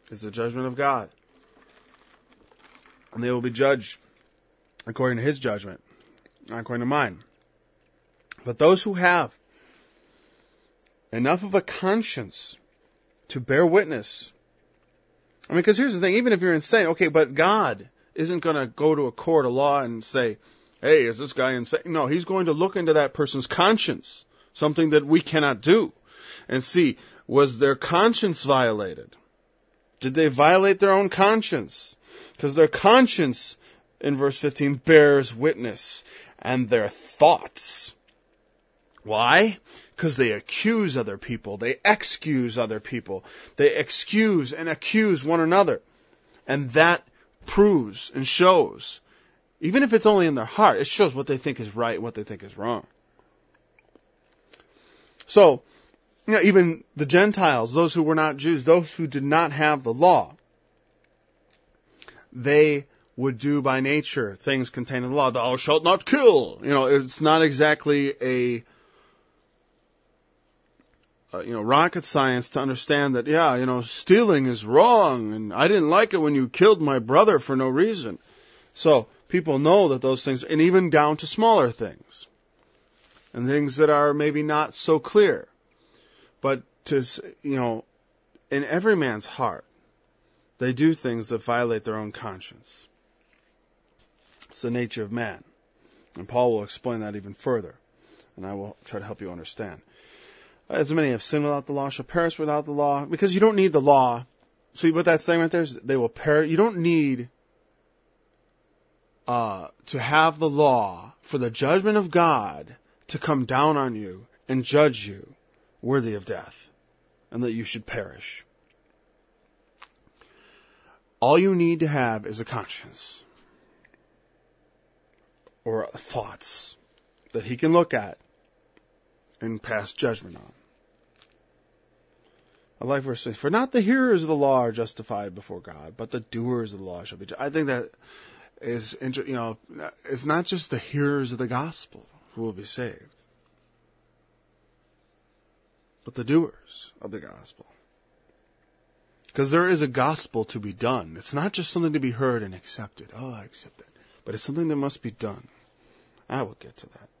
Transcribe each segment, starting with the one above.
It's the judgment of God. And they will be judged according to His judgment, not according to mine. But those who have enough of a conscience to bear witness. I mean, because here's the thing, even if you're insane, okay, but God isn't going to go to a court of law and say, hey, is this guy insane? No, He's going to look into that person's conscience, something that we cannot do, and see, was their conscience violated? Did they violate their own conscience? Because their conscience, in verse 15, bears witness, and their thoughts. Why? Because they accuse other people. They excuse other people. They excuse and accuse one another. And that proves and shows, even if it's only in their heart, it shows what they think is right and what they think is wrong. So, even the Gentiles, those who were not Jews, those who did not have the law, they would do by nature things contained in the law. Thou shalt not kill. It's not exactly a rocket science to understand that, stealing is wrong, and I didn't like it when you killed my brother for no reason. So people know that those things, and even down to smaller things, and things that are maybe not so clear, but in every man's heart, they do things that violate their own conscience. It's the nature of man. And Paul will explain that even further, and I will try to help you understand. As many have sinned without the law shall perish without the law, because you don't need the law. See what that's saying right there is they will perish. You don't need to have the law for the judgment of God to come down on you and judge you worthy of death, and that you should perish. All you need to have is a conscience, or thoughts that He can look at and pass judgment on. I like verse 6. For not the hearers of the law are justified before God, but the doers of the law shall be justified. I think that is, it's not just the hearers of the gospel who will be saved, but the doers of the gospel. Because there is a gospel to be done. It's not just something to be heard and accepted. Oh, I accept it. But it's something that must be done. I will get to that.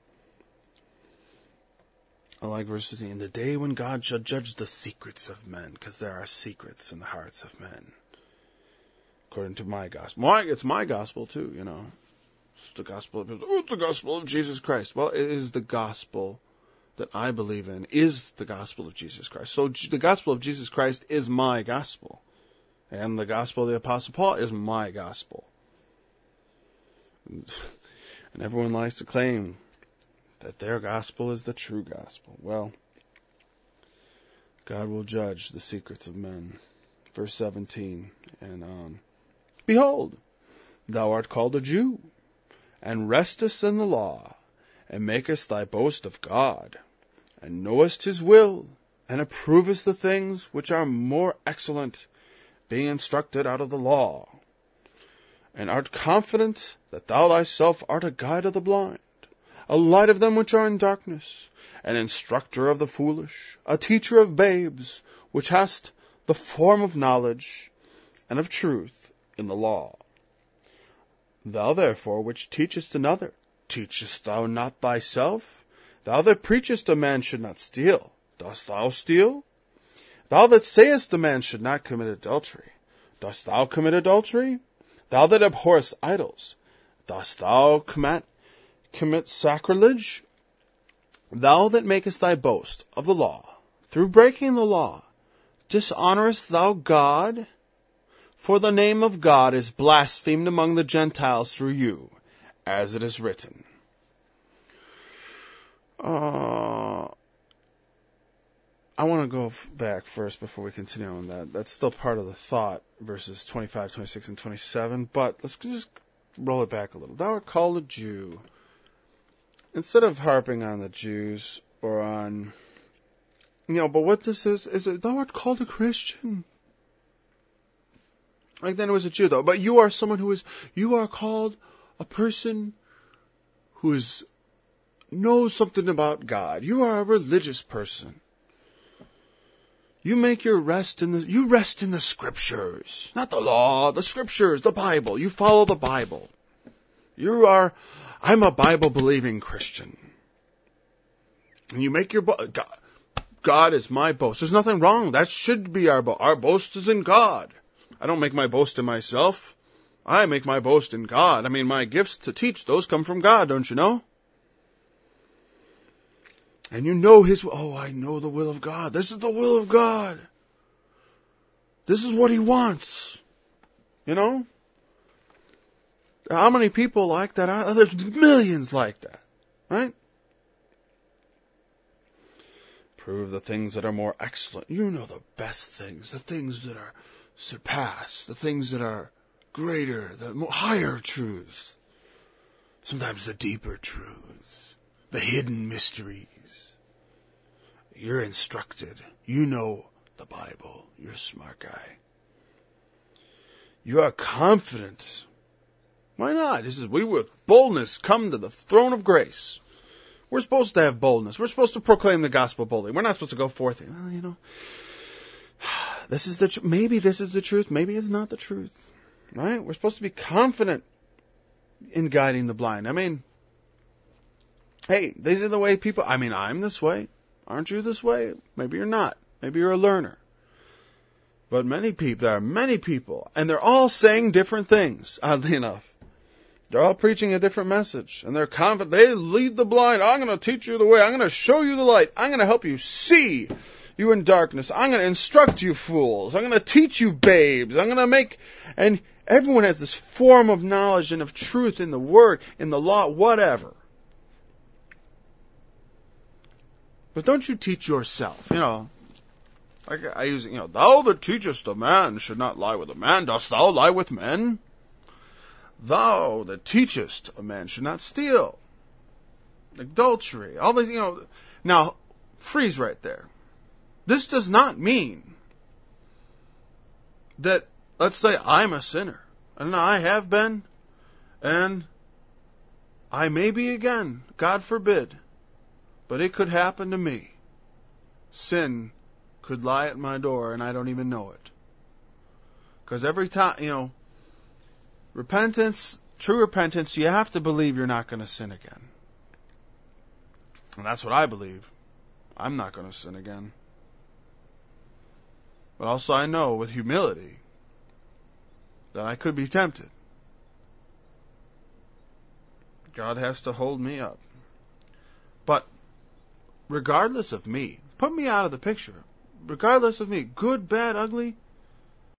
I like verse 16. In the day when God shall judge the secrets of men, because there are secrets in the hearts of men. According to my gospel. It's my gospel too, It's the gospel it's the gospel of Jesus Christ. Well, it is the gospel that I believe in, is the gospel of Jesus Christ. So the gospel of Jesus Christ is my gospel. And the gospel of the Apostle Paul is my gospel. And everyone likes to claim that their gospel is the true gospel. Well, God will judge the secrets of men. Verse 17 and on. Behold, thou art called a Jew, and restest in the law, and makest thy boast of God, and knowest His will, and approvest the things which are more excellent, being instructed out of the law, and art confident that thou thyself art a guide of the blind, a light of them which are in darkness, an instructor of the foolish, a teacher of babes, which hast the form of knowledge and of truth in the law. Thou therefore which teachest another, teachest thou not thyself? Thou that preachest a man should not steal, dost thou steal? Thou that sayest a man should not commit adultery, dost thou commit adultery? Thou that abhorrest idols, dost thou commit sacrilege? Thou that makest thy boast of the law, through breaking the law, dishonorest thou God? For the name of God is blasphemed among the Gentiles through you, as it is written. I want to go back first before we continue on that. That's still part of the thought, verses 25, 26, and 27. But let's just roll it back a little. Thou art called a Jew. Instead of harping on the Jews or on, but what this is that thou art called a Christian. Like then it was a Jew though. But you are someone you are called a person who knows something about God. You are a religious person. You make your rest you rest in the Scriptures, not the law, the Scriptures, the Bible. You follow the Bible. I'm a Bible-believing Christian. And you make your God is my boast. There's nothing wrong. That should be our boast. Our boast is in God. I don't make my boast in myself. I make my boast in God. I mean, my gifts to teach, those come from God, don't you know? And you know I know the will of God. This is the will of God. This is what He wants. You know? How many people like that? There's millions like that. Right? Prove the things that are more excellent. You know the best things. The things that are surpassed. The things that are greater. The higher truths. Sometimes the deeper truths. The hidden mysteries. You're instructed. You know the Bible. You're a smart guy. You are confident. Why not? This is, we with boldness come to the throne of grace. We're supposed to have boldness. We're supposed to proclaim the gospel boldly. We're not supposed to go forth. Well, you know, this is maybe this is the truth. Maybe it's not the truth. Right? We're supposed to be confident in guiding the blind. I mean, hey, these are the way people, I'm this way. Aren't you this way? Maybe you're not. Maybe you're a learner. But there are many people, and they're all saying different things, oddly enough. They're all preaching a different message, and they're confident. They lead the blind. I'm going to teach you the way. I'm going to show you the light. I'm going to help you see you in darkness. I'm going to instruct you fools. I'm going to teach you babes. I'm going to and everyone has this form of knowledge and of truth in the Word, in the law, whatever. But don't you teach yourself, like I use, thou that teachest a man should not lie with a man. Dost thou lie with men? Thou that teachest a man should not steal. Adultery. All these, Now, freeze right there. This does not mean that, let's say I'm a sinner. And I have been. And I may be again. God forbid. But it could happen to me. Sin could lie at my door and I don't even know it. Because every time, repentance, true repentance, you have to believe you're not going to sin again. And that's what I believe. I'm not going to sin again. But also I know with humility that I could be tempted. God has to hold me up. But regardless of me, put me out of the picture. Regardless of me, good, bad, ugly,